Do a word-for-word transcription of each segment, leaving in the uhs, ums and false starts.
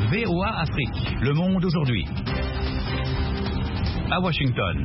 V O A Afrique, le monde aujourd'hui. À Washington.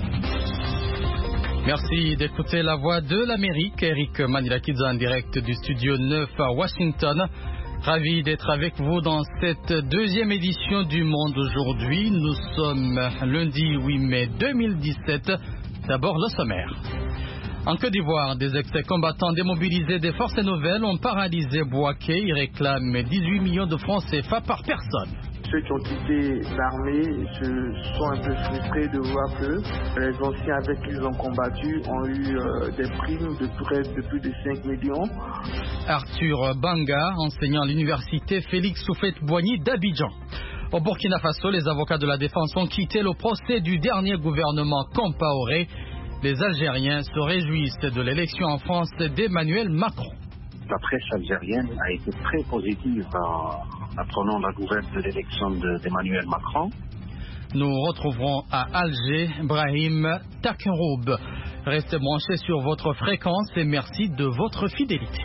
Merci d'écouter la voix de l'Amérique. Eric Manilakidze en direct du studio neuf à Washington. Ravi d'être avec vous dans cette deuxième édition du Monde aujourd'hui. Nous sommes lundi huit mai deux mille dix-sept. D'abord le sommaire. En Côte d'Ivoire, des ex-combattants démobilisés des forces nouvelles ont paralysé Bouaké. Ils réclament dix-huit millions de francs C F A par personne. Ceux qui ont quitté l'armée se sont un peu frustrés de voir que les anciens avec qui ils ont combattu ont eu euh, des primes de près de plus de cinq millions. Arthur Banga, enseignant à l'université Félix Houphouët-Boigny d'Abidjan. Au Burkina Faso, les avocats de la défense ont quitté le procès du dernier gouvernement Compaoré. Les Algériens se réjouissent de l'élection en France d'Emmanuel Macron. La presse algérienne a été très positive en apprenant la nouvelle de l'élection d'Emmanuel Macron. Nous retrouverons à Alger Brahim Takroub. Restez branchés sur votre fréquence et merci de votre fidélité.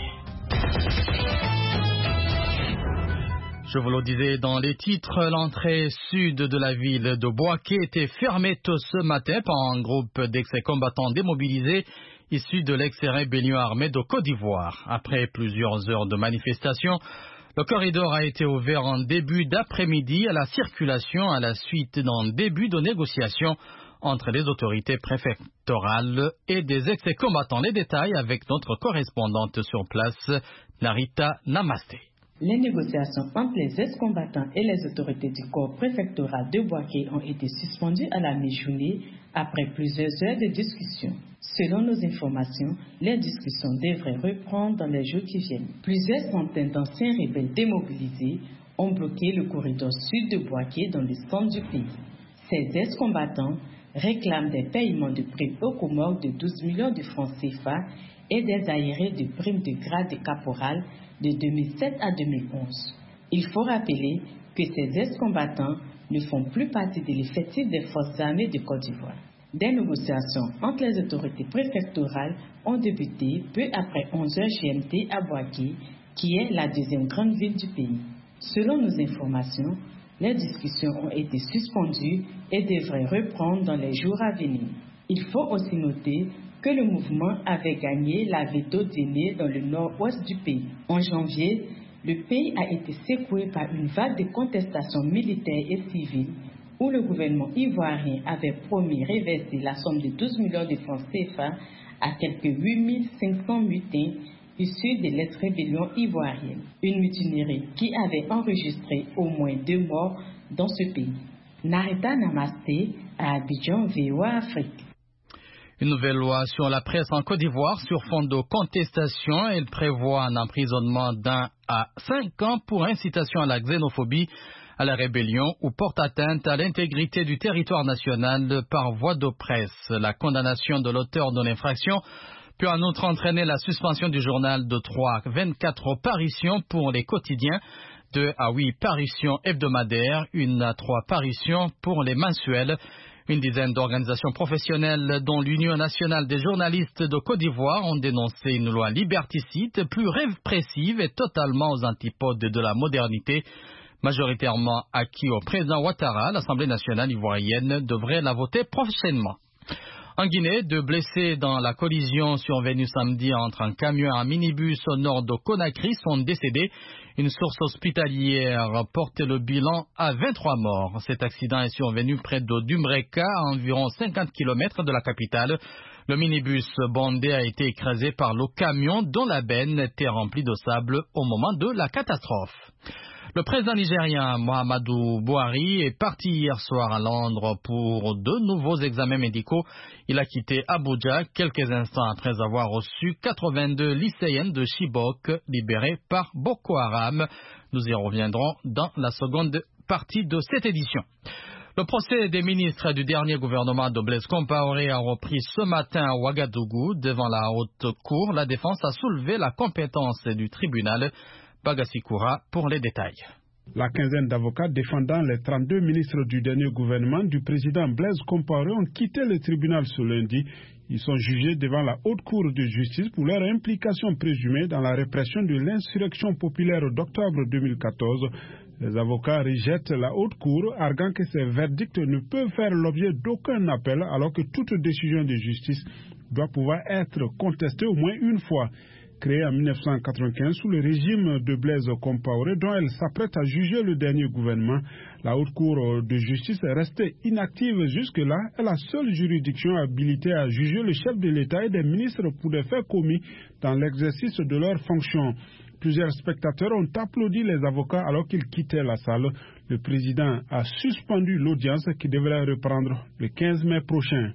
Je vous le disais dans les titres, l'entrée sud de la ville de Bouaké était fermée tôt ce matin par un groupe d'ex-combattants démobilisés issus de l'ex-rébellion armée de Côte d'Ivoire. Après plusieurs heures de manifestation, le corridor a été ouvert en début d'après-midi à la circulation à la suite d'un début de négociation entre les autorités préfectorales et des ex-combattants. Les détails avec notre correspondante sur place, Narita Namaste. Les négociations entre les ex-combattants et les autorités du corps préfectoral de Bouaké ont été suspendues à la mi-journée après plusieurs heures de discussion. Selon nos informations, les discussions devraient reprendre dans les jours qui viennent. Plusieurs centaines d'anciens rebelles démobilisés ont bloqué le corridor sud de Bouaké dans le centre du pays. Ces ex-combattants réclament des paiements de primes aux Comores de douze millions de francs C F A et des aérés de primes de grade de caporal de deux mille sept à deux mille onze. Il faut rappeler que ces ex-combattants ne font plus partie de l'effectif des forces armées de Côte d'Ivoire. Des négociations entre les autorités préfectorales ont débuté peu après onze heures G M T à Bouaké, qui est la deuxième grande ville du pays. Selon nos informations, les discussions ont été suspendues et devraient reprendre dans les jours à venir. Il faut aussi noter que le mouvement avait gagné la veto d'aînés dans le nord-ouest du pays. En janvier, le pays a été secoué par une vague de contestations militaires et civiles où le gouvernement ivoirien avait promis reverser la somme de douze millions de francs C F A à quelques huit mille cinq cents mutins issus de l'ex-rébellion ivoirienne. Une mutinerie qui avait enregistré au moins deux morts dans ce pays. Narita Namaste à Abidjan, V O A Afrique. Une nouvelle loi sur la presse en Côte d'Ivoire sur fond de contestation. Elle prévoit un emprisonnement d'un à cinq ans pour incitation à la xénophobie, à la rébellion ou porte atteinte à l'intégrité du territoire national par voie de presse. La condamnation de l'auteur de l'infraction peut en outre entraîner la suspension du journal de trois à vingt-quatre parutions pour les quotidiens, deux à huit parutions hebdomadaires, une à trois parutions pour les mensuels. Une dizaine d'organisations professionnelles, dont l'Union nationale des journalistes de Côte d'Ivoire, ont dénoncé une loi liberticide, plus répressive et totalement aux antipodes de la modernité. Majoritairement acquis au président Ouattara, l'Assemblée nationale ivoirienne devrait la voter prochainement. En Guinée, deux blessés dans la collision survenue samedi entre un camion et un minibus au nord de Conakry sont décédés. Une source hospitalière portait le bilan à vingt-trois morts. Cet accident est survenu près de Dumbreka, à environ cinquante kilomètres de la capitale. Le minibus bondé a été écrasé par le camion dont la benne était remplie de sable au moment de la catastrophe. Le président nigérien Muhammadu Buhari est parti hier soir à Londres pour de nouveaux examens médicaux. Il a quitté Abuja quelques instants après avoir reçu quatre-vingt-deux lycéennes de Chibok libérées par Boko Haram. Nous y reviendrons dans la seconde partie de cette édition. Le procès des ministres du dernier gouvernement de Blaise Compaoré a repris ce matin à Ouagadougou. Devant la haute cour, la défense a soulevé la compétence du tribunal. Bagasikoura pour les détails. La quinzaine d'avocats défendant les trente-deux ministres du dernier gouvernement du président Blaise Compaoré ont quitté le tribunal ce lundi. Ils sont jugés devant la haute cour de justice pour leur implication présumée dans la répression de l'insurrection populaire d'octobre deux mille quatorze. Les avocats rejettent la haute cour, arguant que ces verdicts ne peuvent faire l'objet d'aucun appel, alors que toute décision de justice doit pouvoir être contestée au moins une fois. Créée en mille neuf cent quatre-vingt-quinze sous le régime de Blaise Compaoré, dont elle s'apprête à juger le dernier gouvernement, la haute cour de justice est restée inactive jusque-là. Elle est la seule juridiction habilitée à juger le chef de l'État et des ministres pour des faits commis dans l'exercice de leurs fonctions. Plusieurs spectateurs ont applaudi les avocats alors qu'ils quittaient la salle. Le président a suspendu l'audience qui devrait reprendre le quinze mai prochain.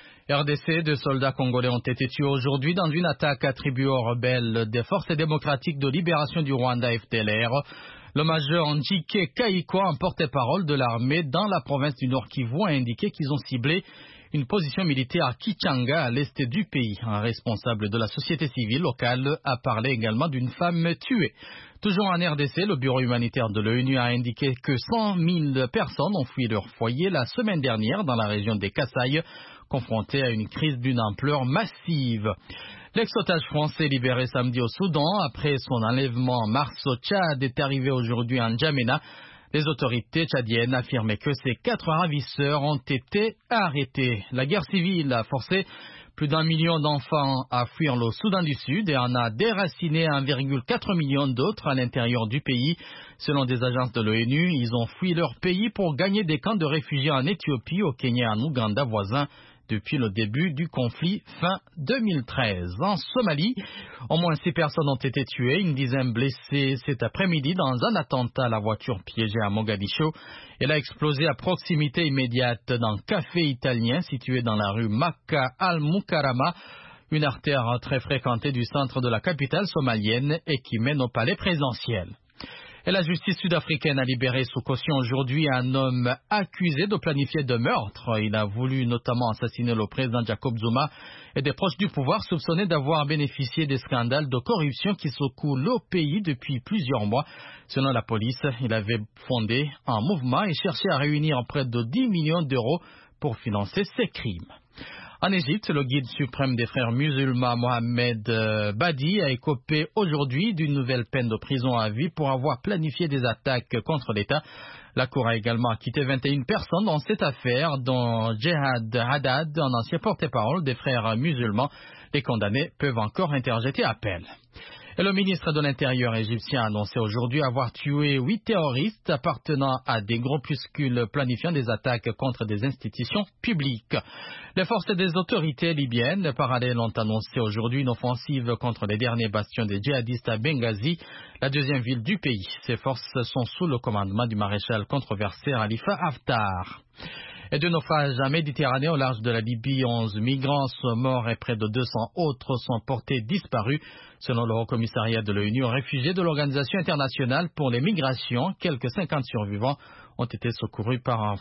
R D C, deux soldats congolais ont été tués aujourd'hui dans une attaque attribuée aux rebelles des Forces démocratiques de libération du Rwanda F D L R. Le major Njike Kaikwa, un porte-parole de l'armée dans la province du Nord Kivu, a indiqué qu'ils ont ciblé une position militaire à Kichanga, à l'est du pays. Un responsable de la société civile locale a parlé également d'une femme tuée. Toujours en R D C, le bureau humanitaire de l'ONU a indiqué que cent mille personnes ont fui leur foyer la semaine dernière dans la région des Kasaï, confrontés à une crise d'une ampleur massive. L'ex-otage français libéré samedi au Soudan après son enlèvement en mars au Tchad est arrivé aujourd'hui en N'Djamena. Les autorités tchadiennes affirmaient que ces quatre ravisseurs ont été arrêtés. La guerre civile a forcé plus d'un million d'enfants à fuir le Soudan du Sud et en a déraciné un virgule quatre million d'autres à l'intérieur du pays. Selon des agences de l'ONU, ils ont fui leur pays pour gagner des camps de réfugiés en Éthiopie, au Kenya et en Ouganda voisins depuis le début du conflit fin deux mille treize. En Somalie, au moins six personnes ont été tuées, une dizaine blessées cet après-midi dans un attentat à la voiture piégée à Mogadiscio. Elle a explosé à proximité immédiate d'un café italien situé dans la rue Makka al-Mukarrama, une artère très fréquentée du centre de la capitale somalienne et qui mène au palais présidentiel. Et la justice sud-africaine a libéré sous caution aujourd'hui un homme accusé de planifier de meurtre. Il a voulu notamment assassiner le président Jacob Zuma et des proches du pouvoir soupçonnés d'avoir bénéficié des scandales de corruption qui secouent le pays depuis plusieurs mois. Selon la police, il avait fondé un mouvement et cherché à réunir près de dix millions d'euros pour financer ses crimes. En Égypte, le guide suprême des frères musulmans Mohamed Badi a écopé aujourd'hui d'une nouvelle peine de prison à vie pour avoir planifié des attaques contre l'État. La Cour a également acquitté vingt et une personnes dans cette affaire, dont Jehad Haddad, un ancien porte-parole des frères musulmans. Les condamnés peuvent encore interjeter appel. Et le ministre de l'Intérieur égyptien a annoncé aujourd'hui avoir tué huit terroristes appartenant à des groupuscules planifiant des attaques contre des institutions publiques. Les forces des autorités libyennes parallèles ont annoncé aujourd'hui une offensive contre les derniers bastions des djihadistes à Benghazi, la deuxième ville du pays. Ces forces sont sous le commandement du maréchal controversé Khalifa Haftar. Et de naufrage en Méditerranée au large de la Libye, onze migrants sont morts et près de deux cents autres sont portés disparus. Selon le Haut-Commissariat de l'ONU aux réfugiés de l'Organisation internationale pour les migrations, quelques cinquante survivants ont été secourus par un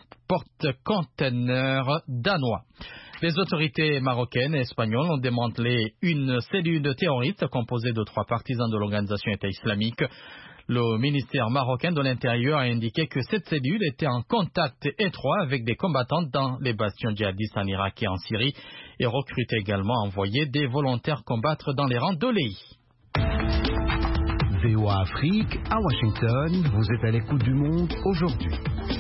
porte-conteneur danois. Les autorités marocaines et espagnoles ont démantelé une cellule terroriste composée de trois partisans de l'Organisation État islamique. Le ministère marocain de l'Intérieur a indiqué que cette cellule était en contact étroit avec des combattants dans les bastions djihadistes en Irak et en Syrie et recrutait également à envoyer des volontaires combattre dans les rangs de l'E I. V O A Afrique, à Washington, vous êtes à l'écoute du monde aujourd'hui.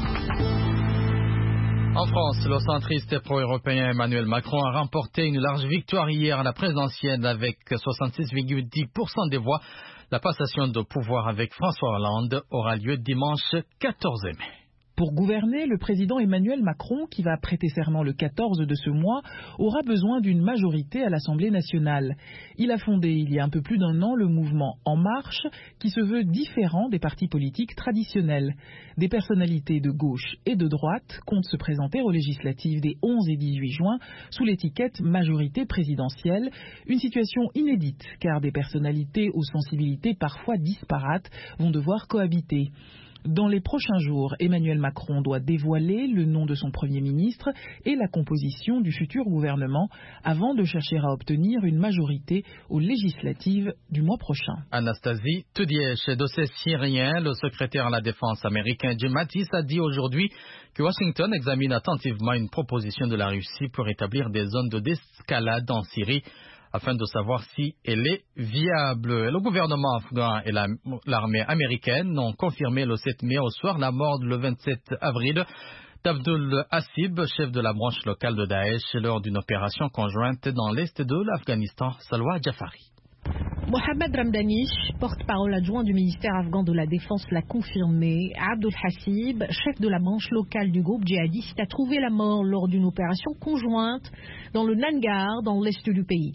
En France, le centriste pro-européen Emmanuel Macron a remporté une large victoire hier à la présidentielle avec soixante-six virgule dix pour cent des voix. La passation de pouvoir avec François Hollande aura lieu dimanche quatorze mai. Pour gouverner, le président Emmanuel Macron, qui va prêter serment le quatorze de ce mois, aura besoin d'une majorité à l'Assemblée nationale. Il a fondé il y a un peu plus d'un an le mouvement En Marche, qui se veut différent des partis politiques traditionnels. Des personnalités de gauche et de droite comptent se présenter aux législatives des onze et dix-huit juin sous l'étiquette majorité présidentielle, une situation inédite car des personnalités aux sensibilités parfois disparates vont devoir cohabiter. Dans les prochains jours, Emmanuel Macron doit dévoiler le nom de son Premier ministre et la composition du futur gouvernement avant de chercher à obtenir une majorité aux législatives du mois prochain. Anastasie Tudièche, dossier syrien, le secrétaire à la défense américain Jim Mattis a dit aujourd'hui que Washington examine attentivement une proposition de la Russie pour établir des zones de désescalade en Syrie. afin de savoir si elle est viable. Le gouvernement afghan et la, l'armée américaine ont confirmé le sept mai au soir la mort le vingt-sept avril d'Abdul Hasib, chef de la branche locale de Daesh, lors d'une opération conjointe dans l'est de l'Afghanistan. Salwa Jafari. Mohamed Ramdanish, porte-parole adjoint du ministère afghan de la Défense, l'a confirmé. Abdul Hasib, chef de la branche locale du groupe djihadiste, a trouvé la mort lors d'une opération conjointe dans le Nangar, dans l'est du pays.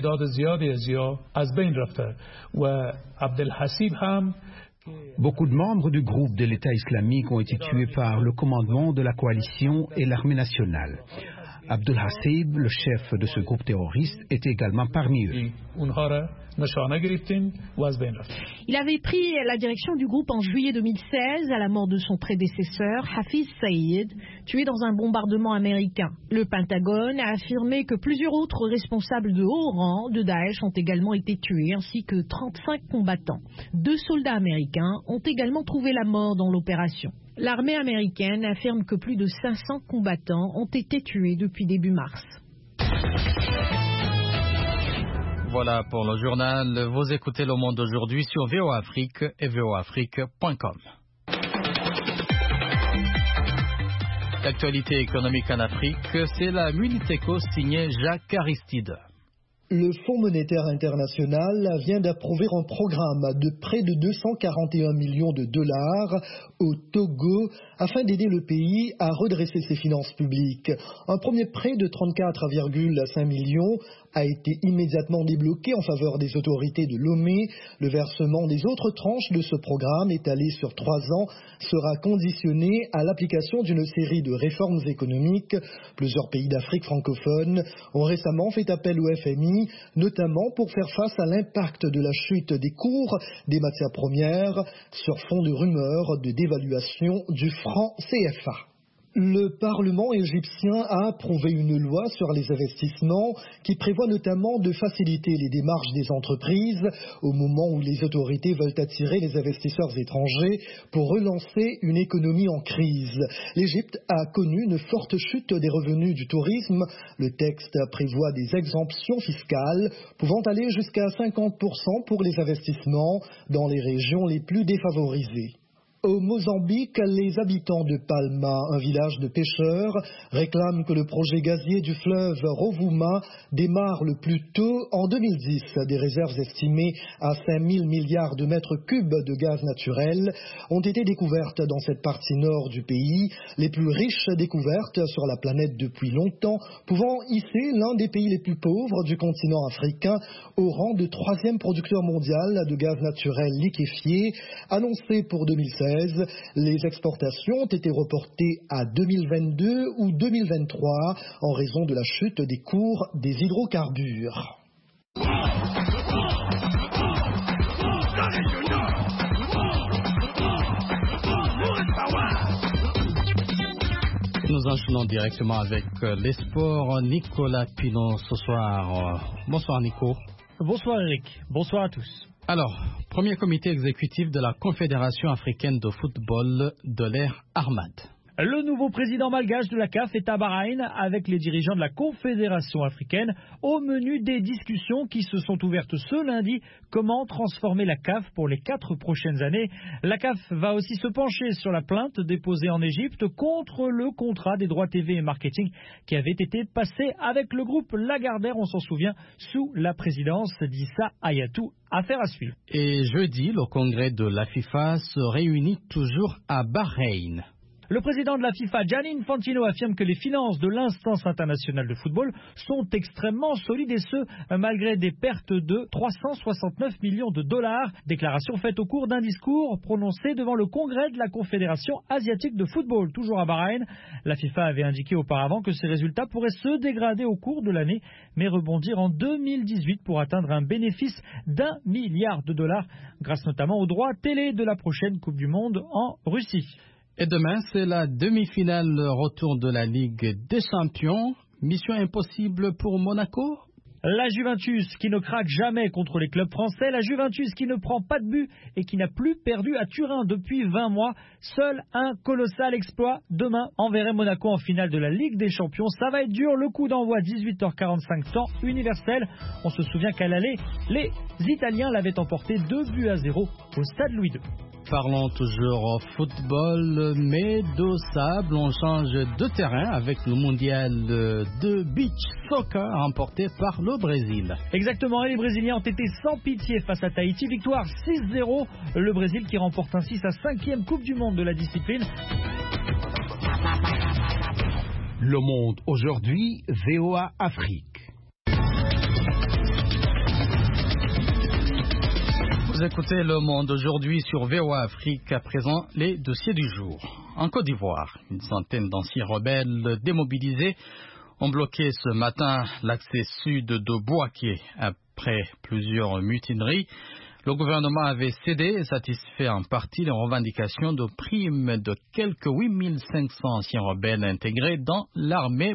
Beaucoup de membres du groupe de l'État islamique ont été tués par le commandement de la coalition et l'armée nationale. Abdul Hasib, le chef de ce groupe terroriste, était également parmi eux. Il avait pris la direction du groupe en juillet deux mille seize à la mort de son prédécesseur, Hafiz Saïd, tué dans un bombardement américain. Le Pentagone a affirmé que plusieurs autres responsables de haut rang de Daesh ont également été tués, ainsi que trente-cinq combattants. Deux soldats américains ont également trouvé la mort dans l'opération. L'armée américaine affirme que plus de cinq cents combattants ont été tués depuis début mars. Voilà pour le journal. Vous écoutez Le Monde aujourd'hui sur V O A Afrique et V O A Afrique point com. L'actualité économique en Afrique, c'est la Muniteco signée Jacques Aristide. Le Fonds monétaire international vient d'approuver un programme de près de deux cent quarante et un millions de dollars au Togo afin d'aider le pays à redresser ses finances publiques. Un premier prêt de trente-quatre virgule cinq millions a été immédiatement débloqué en faveur des autorités de Lomé. Le versement des autres tranches de ce programme, étalé sur trois ans, sera conditionné à l'application d'une série de réformes économiques. Plusieurs pays d'Afrique francophone ont récemment fait appel au F M I, notamment pour faire face à l'impact de la chute des cours des matières premières sur fond de rumeurs de dévaluation du franc C F A. Le Parlement égyptien a approuvé une loi sur les investissements qui prévoit notamment de faciliter les démarches des entreprises au moment où les autorités veulent attirer les investisseurs étrangers pour relancer une économie en crise. L'Égypte a connu une forte chute des revenus du tourisme. Le texte prévoit des exemptions fiscales pouvant aller jusqu'à cinquante pour cent pour les investissements dans les régions les plus défavorisées. Au Mozambique, les habitants de Palma, un village de pêcheurs, réclament que le projet gazier du fleuve Rovuma démarre le plus tôt en deux mille dix. Des réserves estimées à cinq mille milliards de mètres cubes de gaz naturel ont été découvertes dans cette partie nord du pays, les plus riches découvertes sur la planète depuis longtemps, pouvant hisser l'un des pays les plus pauvres du continent africain au rang de troisième producteur mondial de gaz naturel liquéfié, annoncé pour deux mille seize. Les exportations ont été reportées à deux mille vingt-deux ou deux mille vingt-trois en raison de la chute des cours des hydrocarbures. Nous enchaînons directement avec les sports. Nicolas Pinot ce soir. Bonsoir Nico. Bonsoir Eric. Bonsoir à tous. Alors, premier comité exécutif de la Confédération africaine de football de l'ère Ahmad. Le nouveau président malgache de la C A F est à Bahreïn avec les dirigeants de la Confédération africaine au menu des discussions qui se sont ouvertes ce lundi. Comment transformer la C A F pour les quatre prochaines années? La C A F va aussi se pencher sur la plainte déposée en Égypte contre le contrat des droits T V et marketing qui avait été passé avec le groupe Lagardère, on s'en souvient, sous la présidence d'Issa Hayatou. Affaire à suivre. Et jeudi, le congrès de la FIFA se réunit toujours à Bahreïn. Le président de la FIFA, Gianni Infantino, affirme que les finances de l'instance internationale de football sont extrêmement solides et ce, malgré des pertes de trois cent soixante-neuf millions de dollars. Déclaration faite au cours d'un discours prononcé devant le congrès de la Confédération asiatique de football, toujours à Bahreïn. La FIFA avait indiqué auparavant que ces résultats pourraient se dégrader au cours de l'année, mais rebondir en deux mille dix-huit pour atteindre un bénéfice d'un milliard de dollars, grâce notamment aux droits télé de la prochaine Coupe du Monde en Russie. Et demain, c'est la demi-finale retour de la Ligue des Champions. Mission impossible pour Monaco? La Juventus qui ne craque jamais contre les clubs français, la Juventus qui ne prend pas de but et qui n'a plus perdu à Turin depuis vingt mois. Seul un colossal exploit demain enverrait Monaco en finale de la Ligue des Champions. Ça va être dur, le coup d'envoi dix-huit heures quarante-cinq temps universel. On se souvient qu'à l'aller, les Italiens l'avaient emporté deux buts à zéro au stade Louis deux. Parlons toujours football, mais de sable, on change de terrain avec le mondial de beach soccer remporté par le Brésil. Exactement, et les Brésiliens ont été sans pitié face à Tahiti. Victoire six zéro, le Brésil qui remporte ainsi sa cinquième Coupe du Monde de la discipline. Le Monde aujourd'hui, V O A Afrique. Vous écoutez Le Monde aujourd'hui sur V O A Afrique. À présent, les dossiers du jour. En Côte d'Ivoire, une centaine d'anciens rebelles démobilisés ont bloqué ce matin l'accès sud de Bouaké. Après plusieurs mutineries, le gouvernement avait cédé et satisfait en partie les revendications de primes de quelques huit mille cinq cents anciens rebelles intégrés dans l'armée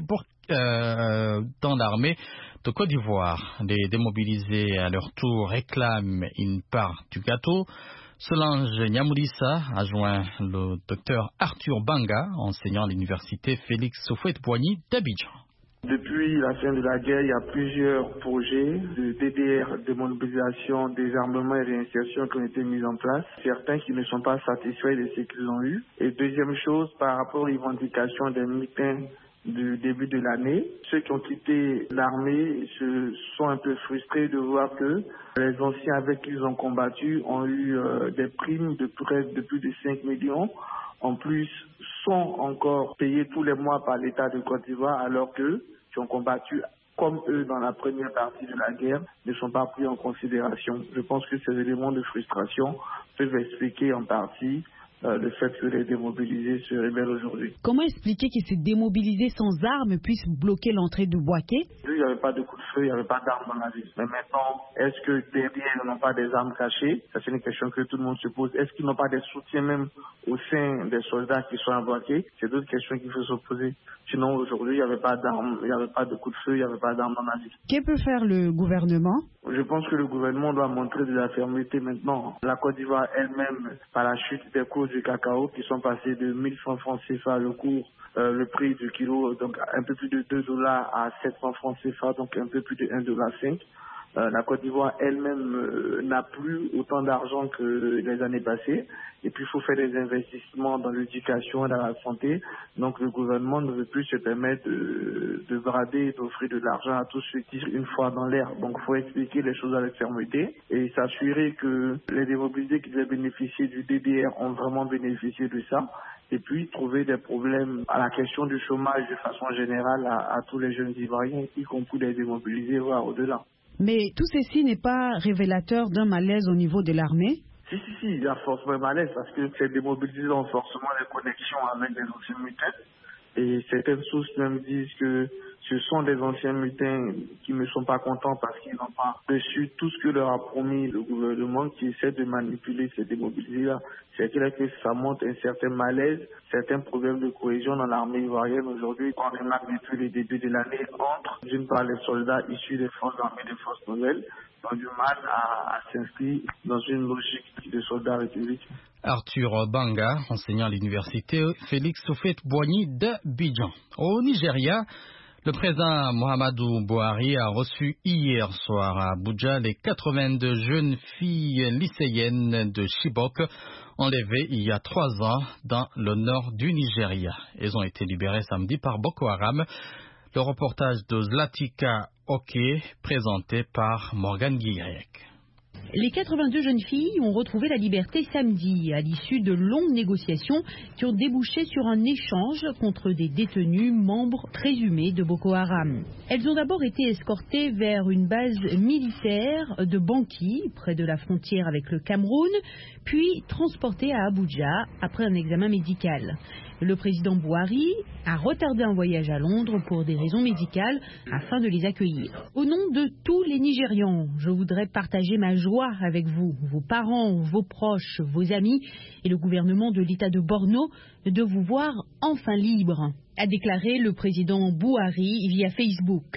euh, dans l'armée de Côte d'Ivoire. Les démobilisés à leur tour réclament une part du gâteau. Solange Nyamoudissa a joint le docteur Arthur Banga, enseignant à l'université Félix Houphouët-Boigny d'Abidjan. Depuis la fin de la guerre, il y a plusieurs projets de D D R, de mobilisation, désarmement et réinsertion qui ont été mis en place. Certains qui ne sont pas satisfaits de ce qu'ils ont eu. Et deuxième chose, par rapport aux revendications des militants du début de l'année, ceux qui ont quitté l'armée se sont un peu frustrés de voir que les anciens avec qui ils ont combattu ont eu euh, des primes de près de plus de cinq millions. En plus, sont encore payés tous les mois par l'État de Côte d'Ivoire, alors qu'eux, qui ont combattu comme eux dans la première partie de la guerre, ne sont pas pris en considération. Je pense que ces éléments de frustration peuvent expliquer en partie Euh, le fait que les démobilisés se rebellent aujourd'hui. Comment expliquer que ces démobilisés sans armes puissent bloquer l'entrée de Bouaké? Il n'y avait pas de coup de feu, il n'y avait pas d'armes dans la ville. Mais maintenant, est-ce que derrière, ils n'ont pas des armes cachées? Ça, c'est une question que tout le monde se pose. Est-ce qu'ils n'ont pas des soutiens même au sein des soldats qui sont à Bouaké? C'est d'autres questions qu'il faut se poser. Sinon, aujourd'hui, il n'y avait pas d'armes, il n'y avait pas de coup de feu, il n'y avait pas d'armes dans la ville. Que peut faire le gouvernement? Je pense que le gouvernement doit montrer de la fermeté maintenant. La Côte d'Ivoire elle-même, par la chute des cours du cacao, qui sont passés de mille cent francs C F A le cours, euh, le prix du kilo, donc un peu plus de deux dollars à sept cents francs C F A, donc un peu plus de un dollar cinq. Euh, la Côte d'Ivoire elle-même euh, n'a plus autant d'argent que les années passées. Et puis, il faut faire des investissements dans l'éducation et dans la santé. Donc, le gouvernement ne veut plus se permettre de, de brader et d'offrir de l'argent à tous ceux qui tirent une fois dans l'air. Donc, il faut expliquer les choses avec fermeté et s'assurer que les démobilisés qui devaient bénéficier du D D R ont vraiment bénéficié de ça. Et puis, trouver des problèmes à la question du chômage de façon générale à, à tous les jeunes Ivoiriens, y compris les démobilisés, voire au-delà. Mais tout ceci n'est pas révélateur d'un malaise au niveau de l'armée? Si, si, si, il y a forcément un malaise parce que ces démobilisés ont forcément des connexions avec des anciens mutins. Et certaines sources même disent que ce sont des anciens mutins qui ne sont pas contents parce qu'ils n'ont pas reçu tout ce que leur a promis le gouvernement, qui essaie de manipuler ces démobilisés-là. C'est clair que ça montre un certain malaise, certains problèmes de cohésion dans l'armée ivoirienne aujourd'hui. On remarque depuis le début de l'année entre, d'une part, les soldats issus des forces armées, des forces nouvelles, ont du mal à, à s'inscrire dans une logique de soldats républicains. Arthur Banga, enseignant à l'université Félix Houphouët-Boigny d'Abidjan. Au Nigeria, le président Muhammadu Buhari a reçu hier soir à Abuja les quatre-vingt-deux jeunes filles lycéennes de Chibok enlevées il y a trois ans dans le nord du Nigeria. Elles ont été libérées samedi par Boko Haram. Le reportage de Zlatika Oke, présenté par Morgan Guirec. Les quatre-vingt-deux jeunes filles ont retrouvé la liberté samedi, à l'issue de longues négociations qui ont débouché sur un échange contre des détenus membres présumés de Boko Haram. Elles ont d'abord été escortées vers une base militaire de Banki, près de la frontière avec le Cameroun, puis transportées à Abuja après un examen médical. Le président Buhari a retardé un voyage à Londres pour des raisons médicales afin de les accueillir. Au nom de tous les Nigérians, je voudrais partager ma joie avec vous, vos parents, vos proches, vos amis et le gouvernement de l'État de Borno de vous voir enfin libre, a déclaré le président Buhari via Facebook.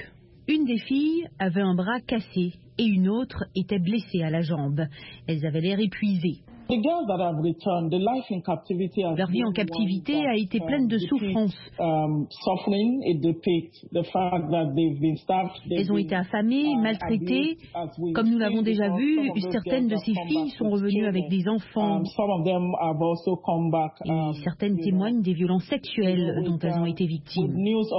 Une des filles avait un bras cassé et une autre était blessée à la jambe. Elles avaient l'air épuisées. Leur vie en captivité a été pleine de souffrances. Elles ont été affamées, maltraitées. Comme nous l'avons déjà vu, certaines de ces filles sont revenues avec des enfants. Et certaines témoignent des violences sexuelles dont elles ont été victimes.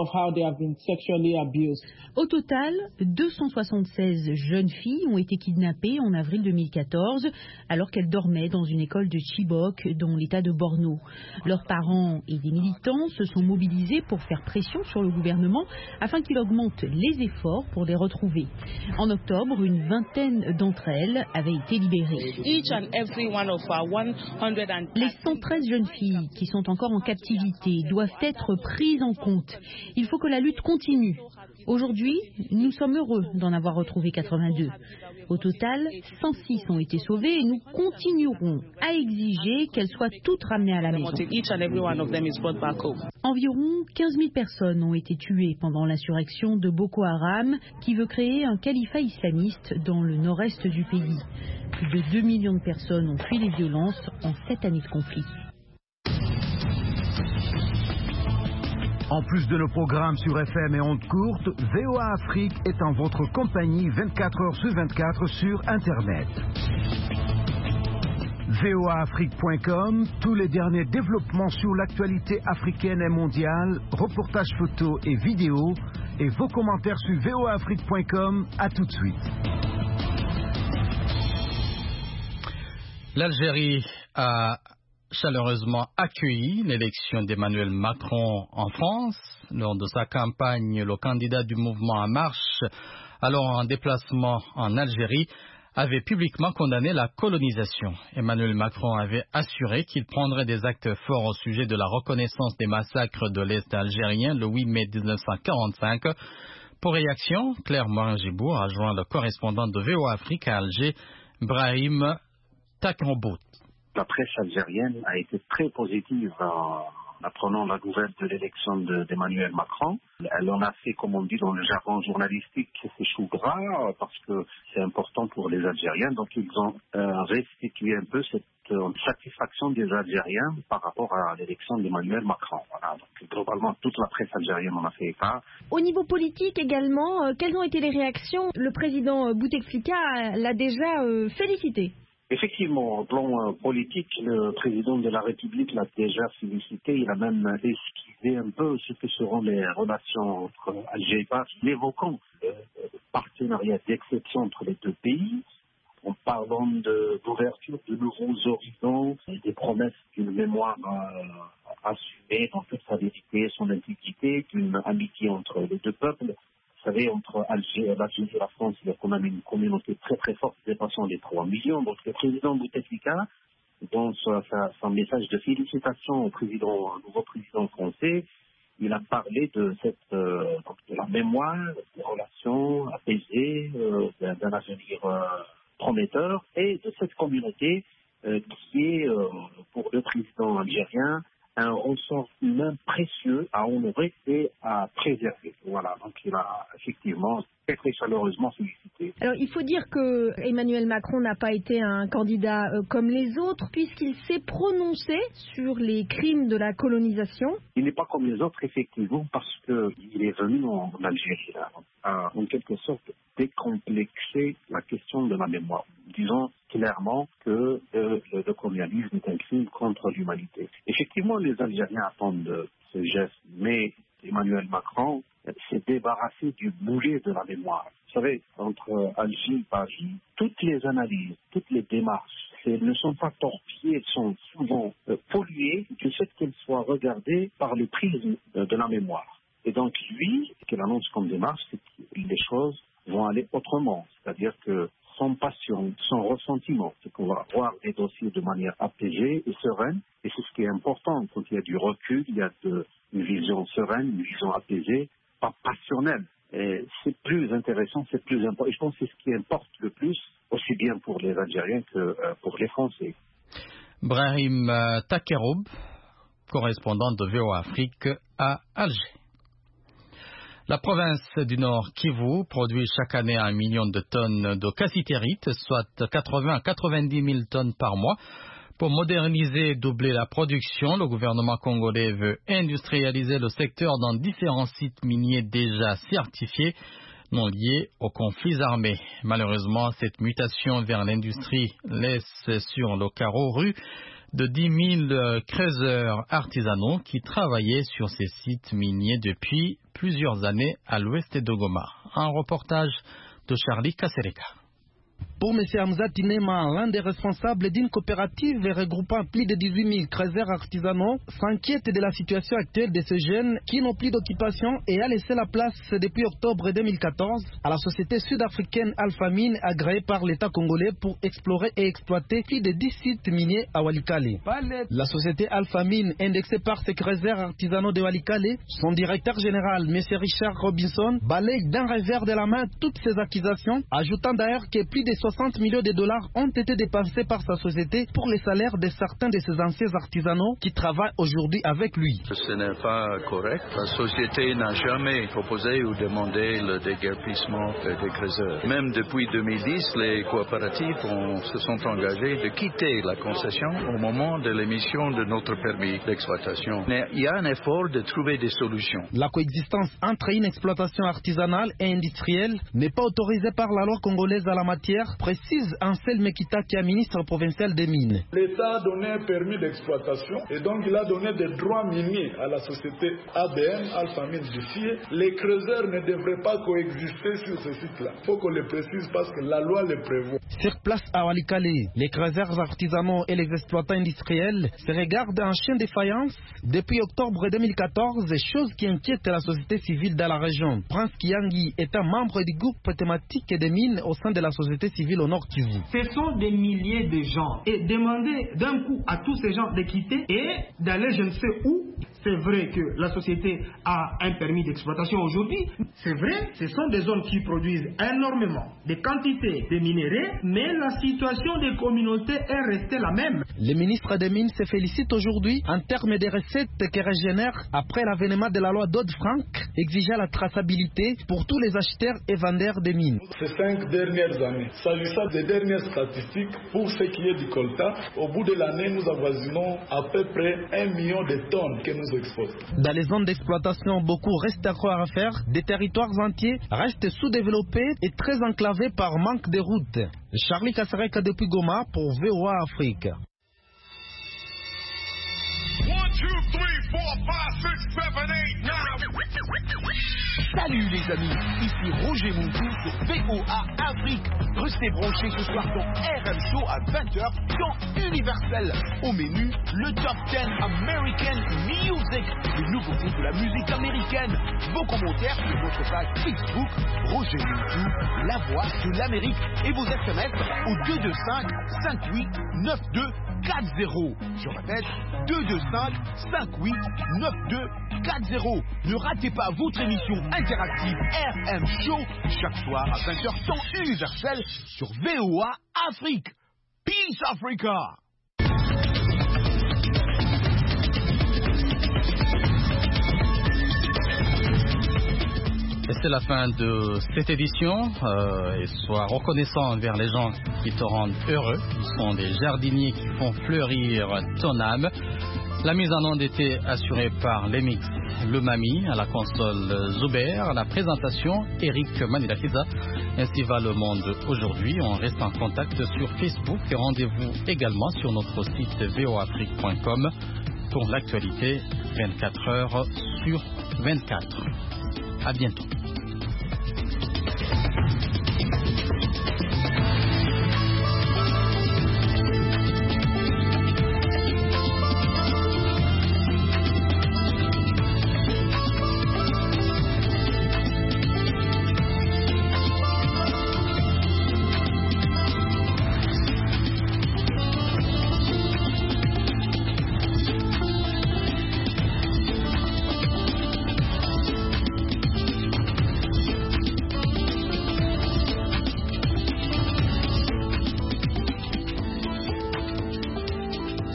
Au total, deux cent soixante-seize jeunes filles ont été kidnappées en avril deux mille quatorze alors qu'elles dormaient dans une école de Chibok, dans l'état de Borno. Leurs parents et des militants se sont mobilisés pour faire pression sur le gouvernement afin qu'il augmente les efforts pour les retrouver. En octobre, une vingtaine d'entre elles avaient été libérées. Les cent treize jeunes filles qui sont encore en captivité doivent être prises en compte. Il faut que la lutte continue. Aujourd'hui, nous sommes heureux d'en avoir retrouvé quatre-vingt-deux. Au total, cent six ont été sauvées et nous continuerons à exiger qu'elles soient toutes ramenées à la maison. Environ quinze mille personnes ont été tuées pendant l'insurrection de Boko Haram qui veut créer un califat islamiste dans le nord-est du pays. Plus de deux millions de personnes ont fui les violences en sept années de conflit. En plus de nos programmes sur F M et ondes courtes, V O A Afrique est en votre compagnie vingt-quatre heures sur vingt-quatre sur Internet. V O A Afrique point com, tous les derniers développements sur l'actualité africaine et mondiale, reportages photos et vidéos, et vos commentaires sur V O A Afrique point com. À tout de suite. L'Algérie a chaleureusement accueilli l'élection d'Emmanuel Macron en France. Lors de sa campagne, le candidat du mouvement En Marche, alors en déplacement en Algérie, avait publiquement condamné la colonisation. Emmanuel Macron avait assuré qu'il prendrait des actes forts au sujet de la reconnaissance des massacres de l'Est algérien le huit mai mille neuf cent quarante-cinq. Pour réaction, Claire Morin-Gibour a joint le correspondant de V O A Afrique à Alger, Brahim Takerobout. La presse algérienne a été très positive en apprenant la nouvelle de l'élection d'Emmanuel Macron. Elle en a fait, comme on dit dans le jargon journalistique, ses choux gras, parce que c'est important pour les Algériens. Donc ils ont euh, restitué un peu cette euh, satisfaction des Algériens par rapport à l'élection d'Emmanuel Macron. Voilà. Donc globalement, toute la presse algérienne en a fait état. Au niveau politique également, euh, quelles ont été les réactions? Le président Bouteflika l'a déjà euh, félicité. Effectivement, au plan euh, politique, le président de la République l'a déjà félicité. Il a même esquivé un peu ce que seront les relations entre Alger et Paris, l'évoquant le partenariat d'exception entre les deux pays, en parlant d'ouverture de, de nouveaux horizons et des promesses d'une mémoire euh, assumée dans toute sa vérité, son intégrité, d'une amitié entre les deux peuples. Vous savez, entre Alger, l'Algérie et la France, il y a quand même une communauté très très forte dépassant les trois millions. Donc le président Bouteflika, dans sa, sa, son message de félicitations au président, au nouveau président français, il a parlé de cette euh, de la mémoire, des relations apaisées, euh, d'un avenir euh, prometteur, et de cette communauté euh, qui est euh, pour le président algérien un ressort humain précieux à honorer et à préserver. Voilà, donc il a effectivement très très chaleureusement félicité. Alors il faut dire que Emmanuel Macron n'a pas été un candidat euh, comme les autres puisqu'il s'est prononcé sur les crimes de la colonisation. Il n'est pas comme les autres effectivement parce qu'il est venu en, en Algérie là, à, en quelque sorte décomplexer la question de la mémoire, disons clairement que euh, le, le colonialisme est un crime contre l'humanité. Effectivement, les Algériens attendent ce geste, mais Emmanuel Macron s'est débarrassé du boulet de la mémoire. Vous savez, entre Alger et Paris, toutes les analyses, toutes les démarches ne sont pas torpillées, elles sont souvent euh, polluées du fait qu'elles soient regardées par le prisme de, de la mémoire. Et donc lui, ce qu'il annonce comme démarche, c'est que les choses vont aller autrement, c'est-à-dire que sans passion, sans ressentiment, c'est qu'on va voir les dossiers de manière apaisée et sereine, et c'est ce qui est important, quand il y a du recul, il y a de, une vision sereine, une vision apaisée, pas passionnelle. Et c'est plus intéressant, c'est plus important, et je pense que c'est ce qui importe le plus, aussi bien pour les Algériens que euh, pour les Français. Brahim Takeroub, correspondant de V O A Afrique à Alger. La province du Nord Kivu produit chaque année un million de tonnes de cassitérite, soit quatre-vingts à quatre-vingt-dix mille tonnes par mois. Pour moderniser et doubler la production, le gouvernement congolais veut industrialiser le secteur dans différents sites miniers déjà certifiés, non liés aux conflits armés. Malheureusement, cette mutation vers l'industrie laisse sur le carreau rue de dix mille creuseurs artisanaux qui travaillaient sur ces sites miniers depuis plusieurs années à l'ouest de Goma. Un reportage de Charlie Kasereka. Pour M. Hamza Tinema, l'un des responsables d'une coopérative regroupant plus de dix-huit mille creuseurs artisanaux, s'inquiète de la situation actuelle de ces jeunes qui n'ont plus d'occupation et a laissé la place depuis octobre deux mille quatorze à la société sud-africaine Alpha Mine agréée par l'État congolais pour explorer et exploiter plus de dix sites miniers à Walikale. La société Alpha Mine, indexée par ses creuseurs artisanaux de Walikale, son directeur général, M. Richard Robinson, balaye d'un revers de la main toutes ces accusations, ajoutant d'ailleurs que plus de soixante millions de dollars ont été dépensés par sa société pour les salaires de certains de ses anciens artisanaux qui travaillent aujourd'hui avec lui. Ce n'est pas correct. La société n'a jamais proposé ou demandé le déguerpissement des creuseurs. Même depuis deux mille dix, les coopératives ont, se sont engagées de quitter la concession au moment de l'émission de notre permis d'exploitation. Mais il y a un effort de trouver des solutions. La coexistence entre une exploitation artisanale et industrielle n'est pas autorisée par la loi congolaise à la matière, précise Ansel Mekita, qui est ministre provincial des mines. L'État a donné un permis d'exploitation et donc il a donné des droits miniers à la société A B M, Alpha Mine du Fier. Les creuseurs ne devraient pas coexister sur ce site-là. Il faut qu'on le précise parce que la loi le prévoit. Sur place à Walikale, les creuseurs artisanaux et les exploitants industriels se regardent en chien de faïence depuis octobre deux mille quatorze, chose qui inquiète la société civile dans la région. Prince Kiangi est un membre du groupe thématique des mines au sein de la société civile au Nord Kivu. Ce sont des milliers de gens et demander d'un coup à tous ces gens de quitter et d'aller je ne sais où. C'est vrai que la société a un permis d'exploitation aujourd'hui. C'est vrai, ce sont des zones qui produisent énormément de quantités de minéraux, mais la situation des communautés est restée la même. Le ministre des Mines se félicite aujourd'hui en termes de recettes qui régénèrent après l'avènement de la loi Dodd-Frank exigeant la traçabilité pour tous les acheteurs et vendeurs de mines. Ces cinq dernières années, s'agissant des dernières statistiques, pour ce qui est du coltan, au bout de l'année, nous avoisinons à peu près un million de tonnes que nous exportons. Dans les zones d'exploitation, beaucoup reste encore à faire. Des territoires entiers restent sous-développés et très enclavés par manque de routes. Charlie Kasereka depuis Goma pour V O A Afrique. Salut les amis, ici Roger Moutou sur V O A Afrique. Restez branchés ce soir dans R M Show à vingt heures dans Universel. Au menu, le Top dix American Music, le nouveau groupe de la musique américaine. Vos commentaires sur votre page Facebook, Roger Moutou, la voix de l'Amérique. Et vos S M S au deux deux cinq, cinq huit, neuf deux quatre zéro. Je répète, deux deux cinq, cinq huit, neuf deux quatre zéro. Ne ratez pas votre émission interactive R M Show chaque soir à vingt heures temps universel sur V O A Afrique. Peace Africa. Et c'est la fin de cette édition. Euh, et sois reconnaissant envers les gens qui te rendent heureux. Ils sont des jardiniers qui font fleurir ton âme. La mise en onde était assurée par l'Emix Le Mami, à la console Zuber, à la présentation Eric Manilakiza. Ainsi va le monde aujourd'hui. On reste en contact sur Facebook et rendez-vous également sur notre site v o afrique point com pour l'actualité vingt-quatre heures sur vingt-quatre. À bientôt.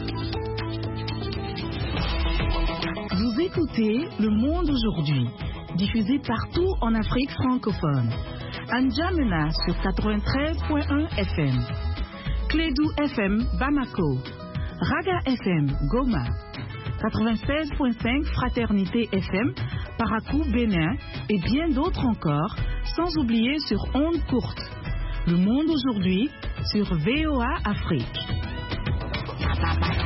Le Monde aujourd'hui. diffusée partout en Afrique francophone. N'Djamena sur quatre-vingt-treize point un F M. Clédou F M Bamako. Raga F M Goma. quatre-vingt-seize point cinq Fraternité F M Parakou Bénin et bien d'autres encore, sans oublier sur ondes courtes. Le monde aujourd'hui sur V O A Afrique.